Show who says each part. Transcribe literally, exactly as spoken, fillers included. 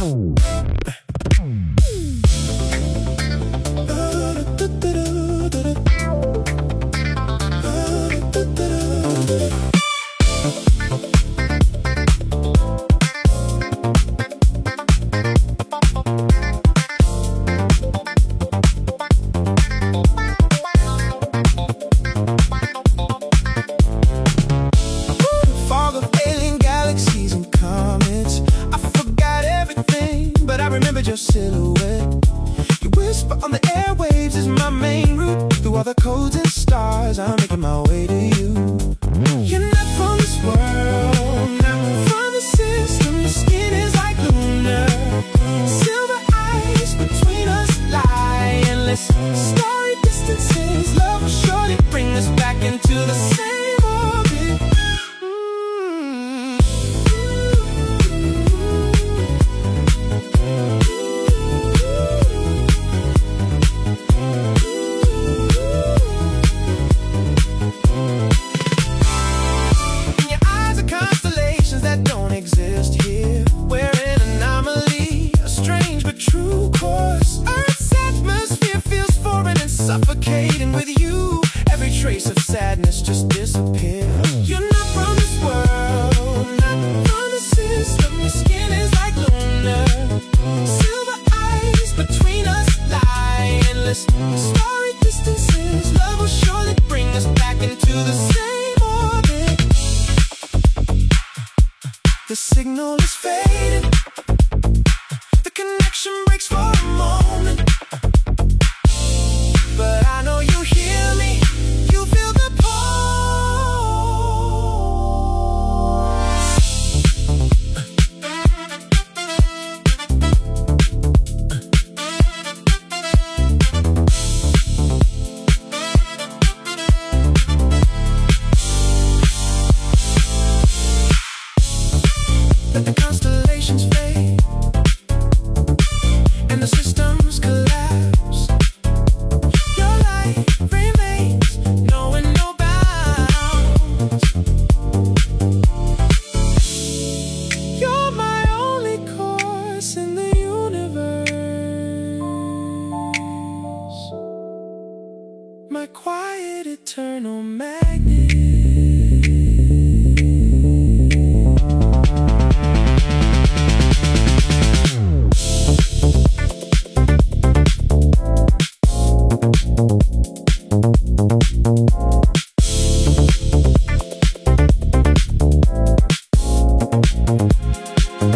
Speaker 1: Your silhouette, you whisper on the airwaves is my main route. Through all the codes and stars, I'm making my way to you. You're not from this world, not from the system. Your skin is like lunar, silver eyes between us lie endless starry distances. Love will surely bring us back into the same orbit. Suffocating with you, every trace of sadness just disappears. You're not from this world, not from the system. Your skin is like lunar, silver eyes between us lie endless starry distances. Love will surely bring us back into the same orbit. The signal is fading, the connection breaks for a moment. But I know you hear me, you feel the Let the constellations fade and the systems collapse.